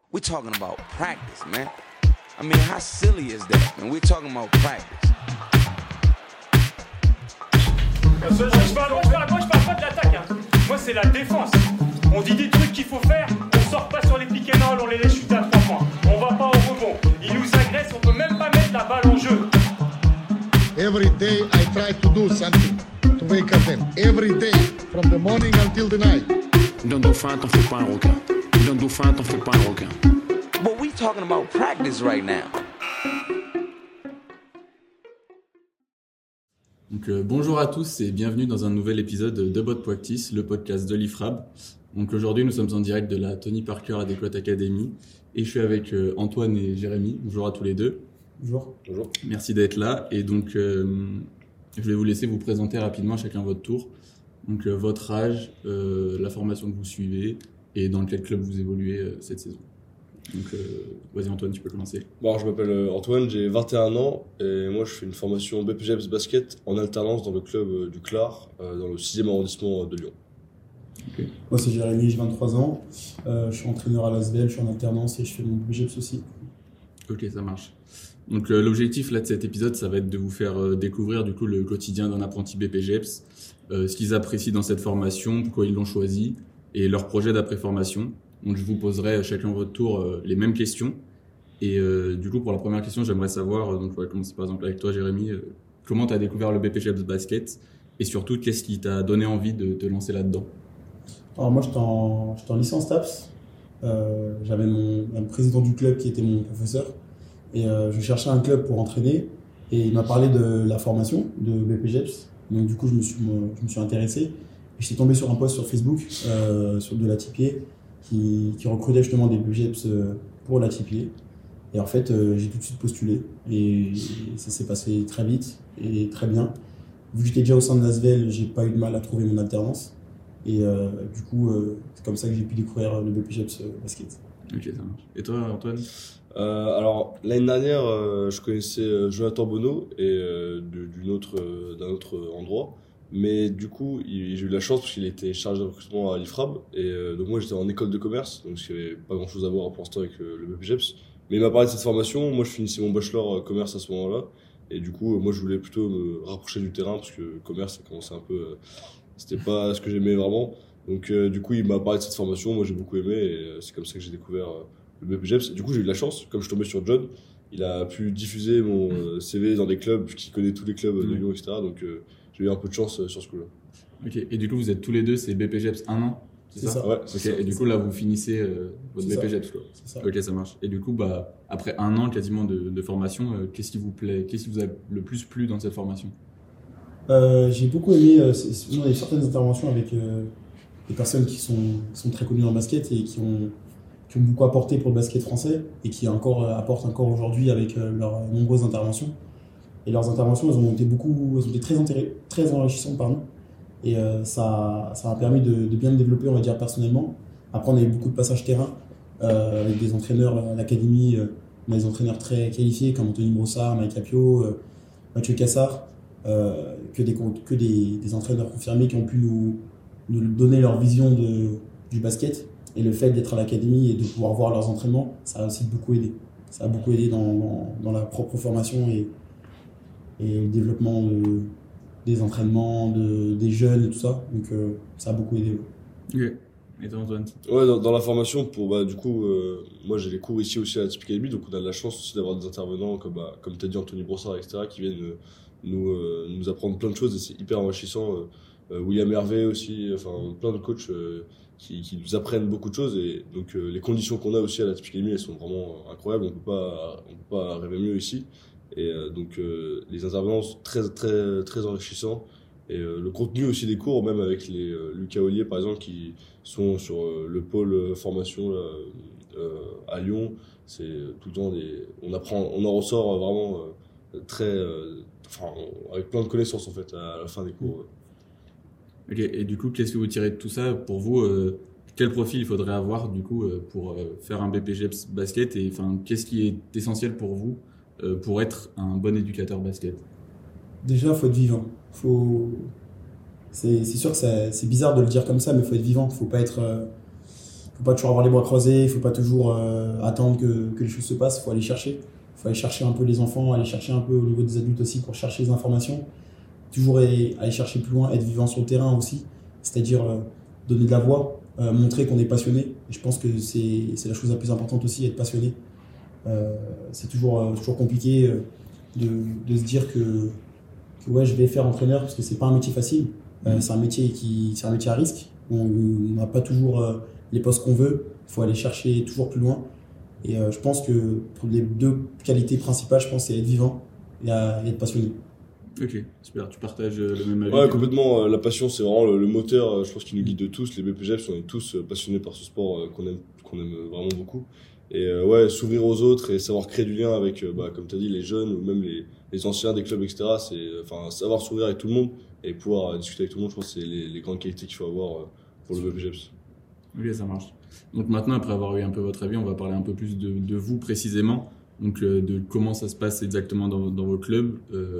We're talking about practice, man. I mean, how silly is that? And we're talking about practice. Je parle pas de l'attaque, hein. Moi c'est la défense. On dit des trucs qu'il faut faire, on sort pas sur les pick and roll, on les laisse chuter à 3 points. On va pas au rebond. Ils nous agressent, on peut même pas mettre la balle en jeu. Every day I try to do something to wake up them. Every day, from the morning until the night. D'un dauphin, t'en fais pas un requin. D'un dauphin, t'en fais pas un requin. But we talking about practice right now. Donc, bonjour à tous et bienvenue dans un nouvel épisode de Bot Practice, le podcast de l'IFRAB. Donc aujourd'hui, nous sommes en direct de la Tony Parker Adequate Academy et je suis avec Antoine et Jérémy. Bonjour à tous les deux. Bonjour. Bonjour. Merci d'être là et donc je vais vous laisser vous présenter rapidement chacun votre tour. Donc votre âge, la formation que vous suivez et dans quel club vous évoluez cette saison. Donc vas-y Antoine, tu peux commencer. Bon, alors, je m'appelle Antoine, j'ai 21 ans et moi je fais une formation BPGEPS basket en alternance dans le club du Clar, dans le 6e arrondissement de Lyon. Okay. Moi c'est Jérémy, j'ai 23 ans, je suis entraîneur à l'ASBL, je suis en alternance et je fais mon BPGEPS aussi. Ok, ça marche. Donc l'objectif là de cet épisode, ça va être de vous faire découvrir du coup le quotidien d'un apprenti BPGEPS, ce qu'ils apprécient dans cette formation, pourquoi ils l'ont choisi et leur projet d'après-formation. Donc je vous poserai chacun votre tour les mêmes questions. Et du coup pour la première question, j'aimerais savoir, donc on va commencer par exemple avec toi Jérémy, comment tu as découvert le BPGEPS basket et surtout qu'est-ce qui t'a donné envie de te lancer là-dedans? Alors moi j'étais en licence TAPS, j'avais un président du club qui était mon professeur et je cherchais un club pour entraîner et il m'a parlé de la formation de BPGEPS. Donc du coup je me suis intéressé et je suis tombé sur un post sur Facebook de la TPA qui recrutait justement des BPGEPS pour la TPA. Et en fait, j'ai tout de suite postulé et ça s'est passé très vite et très bien. Vu que j'étais déjà au sein de l'ASVEL, j'ai pas eu de mal à trouver mon alternance. Et du coup, c'est comme ça que j'ai pu découvrir le BPGEPS basket. Ok, ça marche. Et toi, Antoine? Alors, l'année dernière, je connaissais Jonathan Bonneau et d'un autre endroit. Mais du coup, j'ai eu la chance parce qu'il était chargé de recrutement à l'IFRAB. Et donc moi, j'étais en école de commerce, donc il n'y avait pas grand-chose à voir pour l'instant avec le BPGEPS. Mais il m'a parlé de cette formation. Moi, je finissais mon bachelor commerce à ce moment-là. Et du coup, moi, je voulais plutôt me rapprocher du terrain parce que commerce, ça commençait un peu... c'était pas ce que j'aimais vraiment. Donc du coup, il m'a parlé de cette formation. Moi, j'ai beaucoup aimé et c'est comme ça que j'ai découvert le BPGEPS. Et du coup, j'ai eu de la chance. Comme je tombais sur John, il a pu diffuser mon CV dans des clubs, qui connaît tous les clubs de Lyon, etc. Donc j'ai eu un peu de chance sur ce coup-là. Ok, et du coup, vous êtes tous les deux, c'est BPGEPS 1 an? C'est ça. Ouais, c'est ça. Et du coup, là, vous finissez votre BPGEPS, quoi. C'est ça. Ok, ça marche. Et du coup, après 1 an quasiment de formation, qu'est-ce qui vous plaît? Qu'est-ce qui vous a le plus plu dans cette formation? J'ai beaucoup aimé il y a certaines interventions avec des personnes qui sont très connues en basket et qui ont beaucoup apporté pour le basket français et qui apportent encore aujourd'hui avec leurs nombreuses interventions. Et leurs interventions, elles ont été très enrichissantes, pardon. Et ça m'a permis de bien me développer, on va dire, personnellement. Après, on a eu beaucoup de passages terrain avec des entraîneurs à l'académie. On a des entraîneurs très qualifiés comme Anthony Brossard, Mike Apio, Mathieu Cassard, que des entraîneurs confirmés qui ont pu nous donner leur vision du basket. Et le fait d'être à l'académie et de pouvoir voir leurs entraînements, ça a aussi beaucoup aidé. Ça a beaucoup aidé dans la propre formation et le développement des entraînements, des jeunes et tout ça. Donc ça a beaucoup aidé. Ok. Et toi, Antoine? Ouais, dans la formation, du coup, moi j'ai les cours ici aussi à la Typique Academy, donc on a de la chance aussi d'avoir des intervenants comme tu as dit, Anthony Brossard, etc., qui viennent nous apprendre plein de choses et c'est hyper enrichissant. William Hervé aussi, enfin plein de coachs qui nous apprennent beaucoup de choses et donc les conditions qu'on a aussi à la Typique Academy, elles sont vraiment incroyables, on peut pas rêver mieux ici. Et donc les intervenants sont très très très enrichissants et le contenu aussi des cours, même avec les Lucas Ollier par exemple qui sont sur le pôle formation à Lyon, c'est tout le temps on en ressort vraiment avec plein de connaissances en fait à la fin des cours. Ok, et du coup, qu'est-ce que vous tirez de tout ça? Pour vous, quel profil il faudrait avoir du coup pour faire un BPGEPS basket et qu'est-ce qui est essentiel pour vous pour être un bon éducateur basket? Déjà, il faut être vivant. C'est sûr que c'est bizarre de le dire comme ça, mais il faut être vivant. Il faut pas être faut pas toujours avoir les bras croisés, il faut pas toujours attendre que les choses se passent, il faut aller chercher. Il faut aller chercher un peu les enfants, aller chercher un peu au niveau des adultes aussi pour chercher les informations. Toujours aller chercher plus loin, être vivant sur le terrain aussi, c'est-à-dire donner de la voix, montrer qu'on est passionné. Et je pense que c'est la chose la plus importante aussi, être passionné. C'est toujours compliqué de se dire que ouais, je vais faire entraîneur parce que c'est pas un métier facile. C'est un métier à risque. On n'a pas toujours les postes qu'on veut. Il faut aller chercher toujours plus loin. Et je pense que pour les deux qualités principales, je pense c'est être vivant et être passionné. Ok, super. Tu partages le même avis? Ouais, complètement. La passion, c'est vraiment le moteur, je pense, qui nous guide de tous. Les BPGEPS, on est tous passionnés par ce sport qu'on aime vraiment beaucoup. Et ouais, s'ouvrir aux autres et savoir créer du lien avec, comme tu as dit, les jeunes ou même les anciens des clubs, etc. Savoir s'ouvrir avec tout le monde et pouvoir discuter avec tout le monde, je pense que c'est les grandes qualités qu'il faut avoir pour le BPGEPS. Ok, ça marche. Donc maintenant, après avoir eu un peu votre avis, on va parler un peu plus de vous précisément. Donc de comment ça se passe exactement dans vos clubs.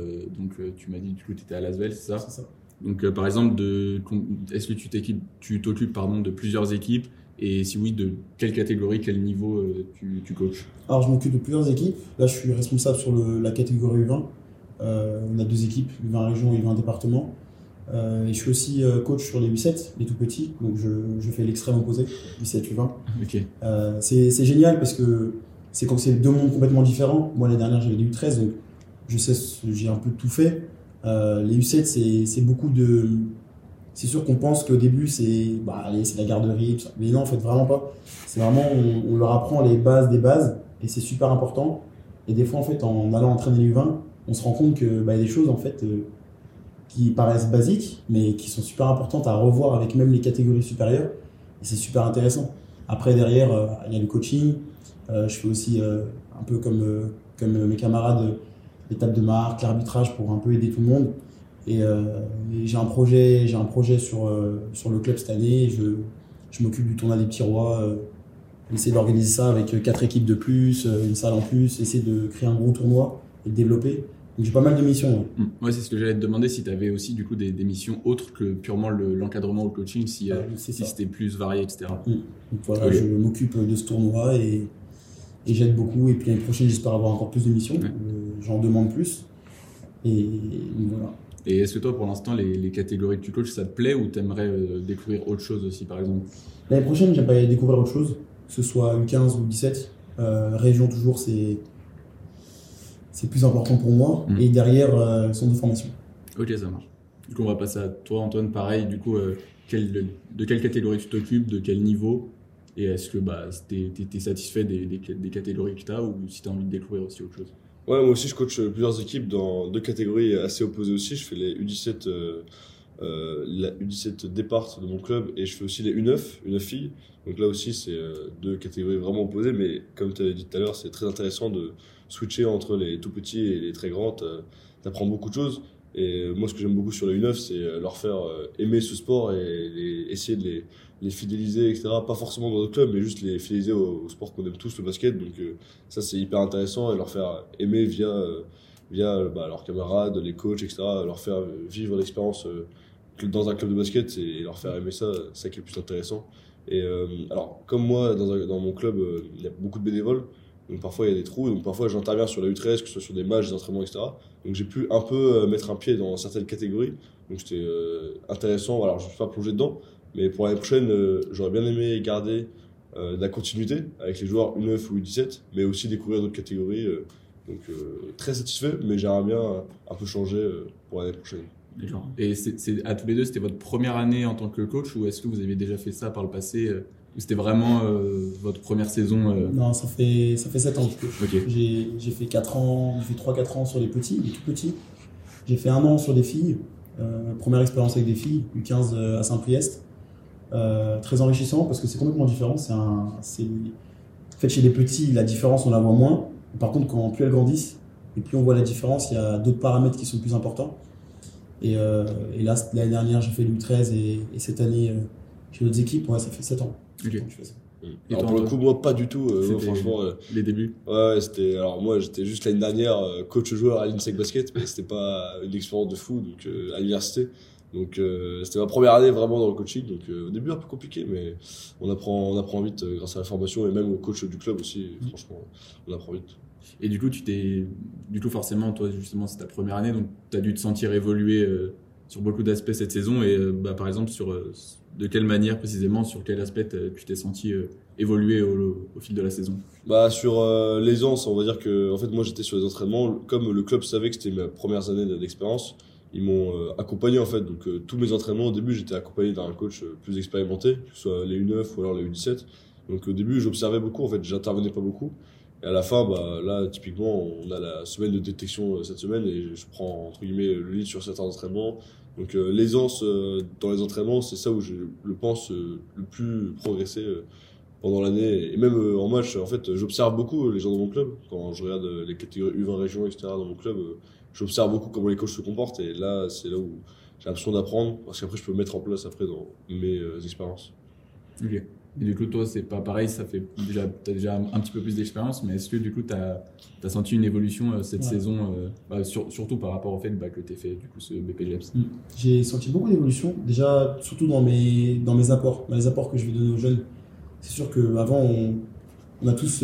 Tu m'as dit du coup tu étais à Lasvel, c'est ça? C'est ça. Donc par exemple, est-ce que tu t'occupes de plusieurs équipes? Et si oui, de quelle catégorie, quel niveau tu coaches? Alors je m'occupe de plusieurs équipes. Là je suis responsable sur la catégorie U20. On a 2 équipes, U20 région et U20 département. Et je suis aussi coach sur les U7, les tout petits. Donc je fais l'extrême opposé, U7, U20. Ok. C'est génial parce que c'est 2 mondes complètement différents. Moi l'année dernière j'avais les U13, donc j'ai un peu tout fait. Les U7 c'est beaucoup de... C'est sûr qu'on pense qu'au début c'est la garderie, tout ça. Mais non, en fait vraiment pas. C'est vraiment, on leur apprend les bases des bases et c'est super important. Et des fois en fait en allant entraîner les U20, on se rend compte que y a des choses en fait qui paraissent basiques mais qui sont super importantes à revoir avec même les catégories supérieures. Et c'est super intéressant. Après derrière il y a le coaching. Je fais aussi un peu comme mes camarades les tables de marque, l'arbitrage pour un peu aider tout le monde. Et j'ai un projet sur le club cette année. Je m'occupe du tournoi des petits rois. Essayer d'organiser ça avec 4 équipes de plus, une salle en plus, essayer de créer un gros tournoi et de développer. Donc j'ai pas mal de missions. Ouais, c'est ce que j'allais te demander, si tu avais aussi du coup des missions autres que purement l'encadrement ou le coaching, si c'était plus varié, etc. Donc voilà, je m'occupe de ce tournoi et j'aide beaucoup. Et puis l'année prochaine, j'espère avoir encore plus de missions. Ouais. J'en demande plus. Et voilà. Et est-ce que toi, pour l'instant, les catégories que tu coaches, ça te plaît ou t'aimerais découvrir autre chose aussi, par exemple? L'année prochaine, j'aimerais découvrir autre chose, que ce soit U15 ou 17. Région, toujours, c'est plus important pour moi. Et derrière, centre de formation. Ok, ça marche. Du coup, on va passer à toi, Antoine. Pareil, du coup, de quelle catégorie tu t'occupes, de quel niveau? Et est-ce que t'es satisfait des catégories que tu as ou si tu as envie de découvrir aussi autre chose? Ouais, moi aussi je coach plusieurs équipes dans 2 catégories assez opposées aussi. Je fais les U17, la U17 départ de mon club et je fais aussi les U9 filles. Donc là aussi c'est 2 catégories vraiment opposées, mais comme tu avais dit tout à l'heure, c'est très intéressant de switcher entre les tout petits et les très grands. T'apprends beaucoup de choses. Et moi ce que j'aime beaucoup sur les U9, c'est leur faire aimer ce sport et essayer de les fidéliser, etc. Pas forcément dans notre club, mais juste les fidéliser au sport qu'on aime tous, le basket. Donc ça, c'est hyper intéressant et leur faire aimer via leurs camarades, les coachs, etc. Leur faire vivre l'expérience dans un club de basket et leur faire aimer ça, c'est ça qui est le plus intéressant. Et alors, comme moi, dans mon club, il y a beaucoup de bénévoles. Donc parfois il y a des trous, donc parfois j'interviens sur la U13, que ce soit sur des matchs, des entraînements, etc. Donc j'ai pu un peu mettre un pied dans certaines catégories. Donc c'était intéressant. Alors je ne suis pas plongé dedans, mais pour l'année prochaine, j'aurais bien aimé garder de la continuité avec les joueurs U9 ou U17, mais aussi découvrir d'autres catégories. Donc très satisfait, mais j'aimerais bien un peu changer pour l'année prochaine. D'accord. Et à tous les deux, c'était votre première année en tant que coach ou est-ce que vous aviez déjà fait ça par le passé ou c'était vraiment votre première saison Non, ça fait 7 ans que je coach. Okay. J'ai fait 4 ans, j'ai fait 3-4 ans sur les petits, les tout petits. J'ai fait 1 an sur des filles, première expérience avec des filles, U15 à Saint-Priest. Très enrichissant parce que c'est complètement différent. En fait, chez les petits, la différence, on la voit moins. Par contre, plus elles grandissent et plus on voit la différence, il y a d'autres paramètres qui sont plus importants. Et là, l'année dernière, j'ai fait l'U13 et cette année, j'ai d'autres équipes. Ouais, ça fait 7 ans. Okay. Donc, je fais ça. Alors pour le coup, moi pas du tout. Franchement, les débuts. Ouais, c'était. Alors moi, j'étais juste l'année dernière coach joueur à l'INSEC Basket, mais c'était pas une expérience de fou. Donc à l'université, Donc c'était ma première année vraiment dans le coaching, donc au début un peu compliqué, mais on apprend vite grâce à la formation et même au coach du club aussi. Franchement, on apprend vite. Et du coup, forcément, toi, justement, c'est ta première année, donc tu as dû te sentir évoluer sur beaucoup d'aspects cette saison. Et par exemple, de quelle manière précisément, sur quel aspect tu t'es senti évoluer au fil de la saison? Sur l'aisance, on va dire que en fait, moi j'étais sur les entraînements. Comme le club savait que c'était mes premières années d'expérience, ils m'ont accompagné en fait. Donc tous mes entraînements, au début, j'étais accompagné d'un coach plus expérimenté, que ce soit les U9 ou alors les U17. Donc au début, j'observais beaucoup, en fait, j'intervenais pas beaucoup. Et à la fin, là, typiquement, on a la semaine de détection cette semaine et je prends, entre guillemets, le lead sur certains entraînements. Donc, l'aisance dans les entraînements, c'est ça où je pense le plus progressé pendant l'année. Et même en match, en fait, j'observe beaucoup les gens dans mon club. Quand je regarde les catégories U20 régions, etc., dans mon club, j'observe beaucoup comment les coachs se comportent. Et là, c'est là où j'ai l'impression d'apprendre parce qu'après, je peux mettre en place après dans mes expériences. Ok. Et du coup, toi, c'est pas pareil, t'as déjà un petit peu plus d'expérience, mais est-ce que du coup, t'as senti une évolution cette saison, surtout par rapport au fait que t'aies fait du coup ce BPGEPS? J'ai senti beaucoup d'évolution, déjà surtout dans mes apports, dans les apports que je vais donner aux jeunes. C'est sûr qu'avant, on a tous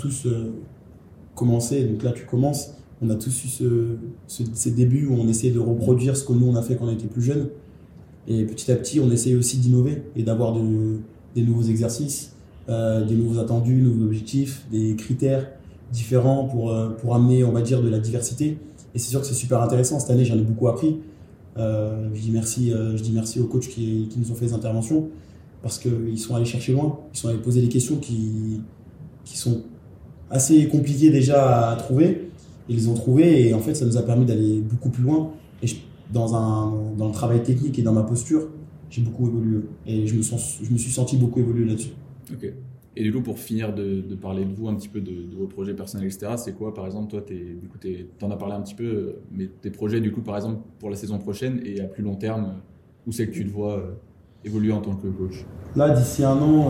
commencé, donc là tu commences, on a tous eu ces débuts où on essaie de reproduire ce que nous on a fait quand on était plus jeunes. Et petit à petit, on essaie aussi d'innover et d'avoir des nouveaux exercices, des nouveaux attendus, nouveaux objectifs, des critères différents pour amener, on va dire, de la diversité. Et c'est sûr que c'est super intéressant. Cette année, j'en ai beaucoup appris. Je dis merci aux coachs qui nous ont fait des interventions parce qu'ils sont allés chercher loin. Ils sont allés poser des questions qui sont assez compliquées déjà à trouver. Ils les ont trouvées et en fait, ça nous a permis d'aller beaucoup plus loin. Et dans le travail technique et dans ma posture, j'ai beaucoup évolué et je me suis senti beaucoup évoluer là-dessus. Ok. Et du coup, pour finir de parler de vous un petit peu, de vos projets personnels, etc., c'est quoi, par exemple, toi, t'en as parlé un petit peu, mais tes projets, du coup, par exemple, pour la saison prochaine et à plus long terme, où c'est que tu te vois évoluer en tant que coach? Là, d'ici un an,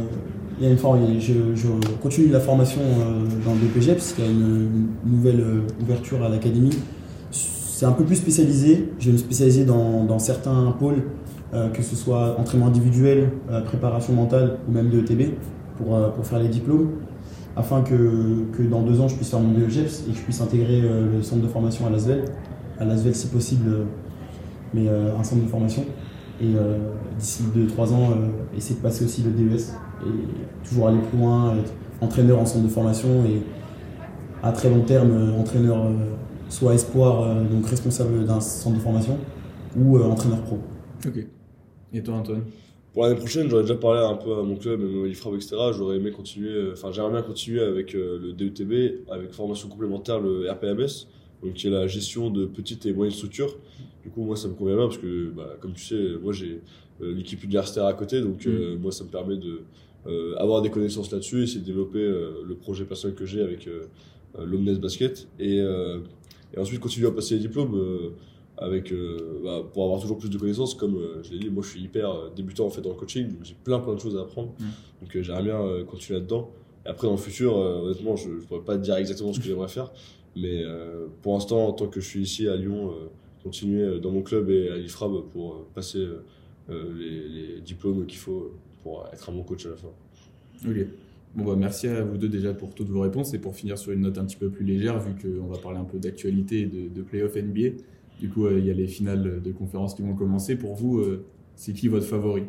je continue la formation dans le BPG parce qu'il y a une nouvelle ouverture à l'académie. C'est un peu plus spécialisé. Je vais me spécialiser dans certains pôles, que ce soit entraînement individuel, préparation mentale ou même de ETB pour faire les diplômes, afin que dans 2 ans je puisse faire mon BEGEPS et que je puisse intégrer le centre de formation à l'ASVEL si possible, mais un centre de formation. Et d'ici 2-3 ans, essayer de passer aussi le DES et toujours aller plus loin, être entraîneur en centre de formation et à très long terme, entraîneur soit espoir, donc responsable d'un centre de formation ou entraîneur pro. Ok. Et toi, Antoine? Pour l'année prochaine, j'aurais déjà parlé un peu à mon club, même au l'IFRAB, etc. J'aimerais bien continuer avec le DETB, avec formation complémentaire, le RPMS, donc qui est la gestion de petites et moyennes structures. Du coup, moi, ça me convient bien parce que, comme tu sais, moi, j'ai l'équipe universitaire à côté, donc moi, ça me permet de avoir des connaissances là-dessus, essayer de développer le projet personnel que j'ai avec l'Omnes Basket et ensuite continuer à passer les diplômes pour avoir toujours plus de connaissances. Comme je l'ai dit, moi je suis hyper débutant en fait dans le coaching, donc j'ai plein de choses à apprendre, donc j'aimerais bien continuer là-dedans. Et après dans le futur, honnêtement, je pourrais pas te dire exactement ce que j'aimerais faire, mais pour l'instant, en tant que je suis ici à Lyon, continuer dans mon club et à l'IFRAB pour passer les diplômes qu'il faut pour être un bon coach à la fin. Ok. Bon merci à vous deux déjà pour toutes vos réponses et pour finir sur une note un petit peu plus légère, vu qu'on va parler un peu d'actualité et de playoff NBA. Du coup, il y a les finales de conférence qui vont commencer. Pour vous, c'est qui votre favori?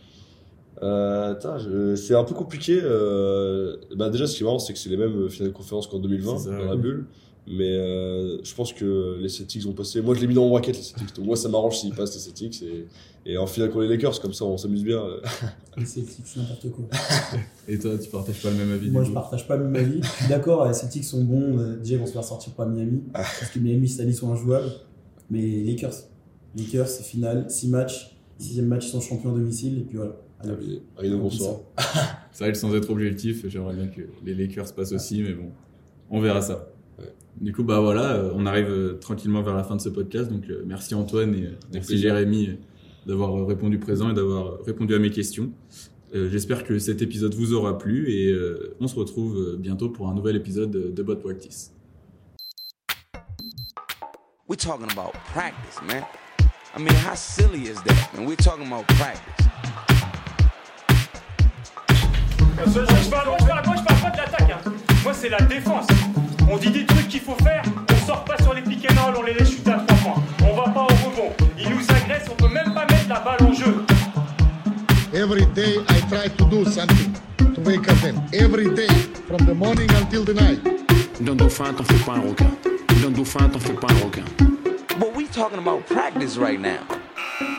C'est un peu compliqué. Déjà, ce qui est marrant, c'est que c'est les mêmes finales de conférence qu'en 2020 dans la bulle. Mais je pense que les Celtics vont passer. Moi, je l'ai mis dans mon bracket, les Celtics. Donc, moi, ça m'arrange s'ils passent, les Celtics. Et en finale contre les Lakers, comme ça, on s'amuse bien. Les Celtics, c'est n'importe quoi. Et toi, tu partages pas le même avis? Moi, je partage pas le même avis. Je suis d'accord, les Celtics sont bons. Déjà, ils vont se faire sortir par Miami. Parce que Miami, cette année, sont injouables. Mais Lakers, c'est finale, 6 matchs. 6e match, ils sont champions à domicile. Et puis voilà. Allez, bonsoir. C'est vrai que sans être objectif, j'aimerais bien que les Lakers passent aussi. Mais bon, on verra ça. Ouais. Du coup, on arrive tranquillement vers la fin de ce podcast. Donc, merci Antoine et merci Jérémy d'avoir répondu présent et d'avoir répondu à mes questions. J'espère que cet épisode vous aura plu et on se retrouve bientôt pour un nouvel épisode de Bot Practice. We're talking about practice, man. I mean, how silly is that? And we're talking about practice. Je parle pas de l'attaque. Hein. Moi, c'est la défense. On dit des trucs qu'il faut faire, on sort pas sur les pick and roll, on les laisse shooter à 3 points. On va pas au rebond. Ils nous agressent, on peut même pas mettre la balle en jeu. Every day I try to do something to wake up them. Every day, from the morning until the night. D'un dauphin, t'en fais pas un requin. D'un dauphin, t'en fais pas un requin. But we talking about practice right now.